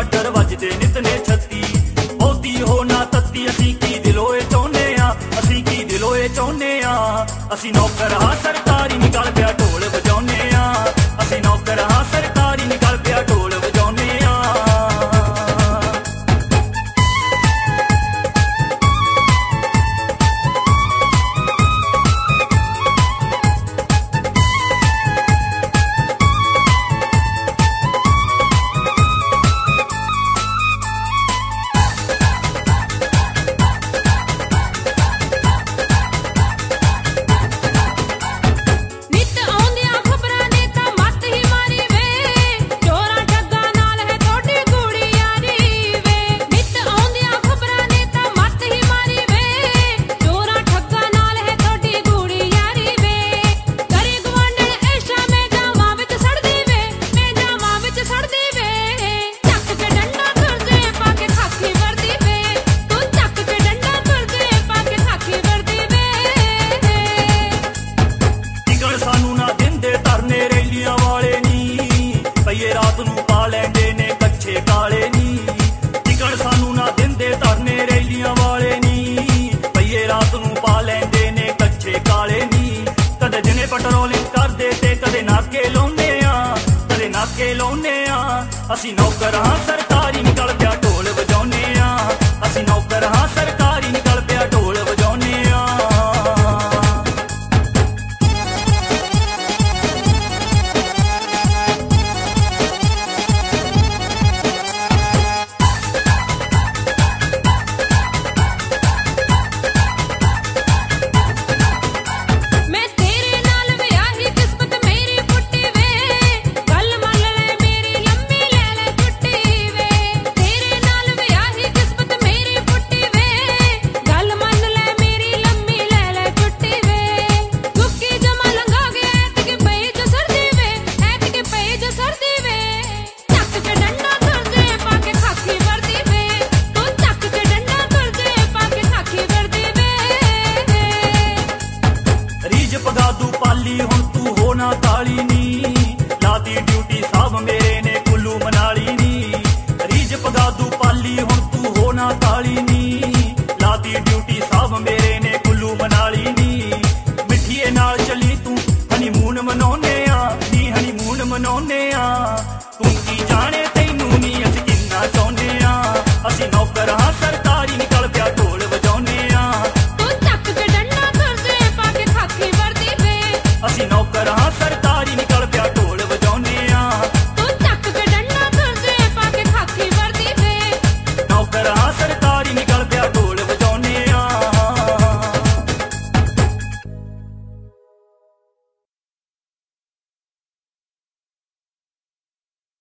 order ਵੱਜਦੇ ਨਿਤ ਨੇ 36 ਬਹੁਤੀ ਹੋ ਨਾ ਤੱਤੀ ਅਸੀਂ ਕੀ ਦਿਲੋਂ ਇਹ ਚਾਹੁੰਦੇ ਆ ਅਸੀਂ ਕੀ ਦਿਲੋਂ ਇਹ ਚਾਹੁੰਦੇ ਆ ਅਸੀਂ ਨੌਕਰ ਹਾਂ ਸਰਕਾਰੀ ਨਿਕਲ ਪਿਆ ਢੋਲ ਵਜਾਉਂਦੇ ਆ ਅਸੀਂ ਨੌਕਰ ਹਾਂ ਸਰਕਾਰੀ ਨਿਕਲ ਪਿਆ ਢੋਲ ਵਜਾਉਂਦੇ ਆ ਪਈਏ ਰਾਤ ਨੂੰ ਪਾ ਲੈਂਦੇ ਨੇ ਕੱਛੇ ਕਾਲੇ ਨੀ ਟਿਕਣ ਸਾਨੂੰ ਨਾ ਦਿੰਦੇ ਧਰਨੇ ਰੈਲੀਆਂ ਵਾਲੇ ਨੀ ਪਈਏ ਰਾਤ ਨੂੰ ਪਾ ਲੈਂਦੇ ਨੇ ਕੱਛੇ ਕਾਲੇ ਨੀ ਕਦੇ ਦਿਨੇ ਪੈਟਰੋਲਿੰਗ ਕਰਦੇ ਤੇ ਕਦੇ ਨਾਕੇ ਲਾਉਂਦੇ ਆ ਅਸੀਂ ਨੌਕਰ ਹਾਂ ਸਰਕਾਰ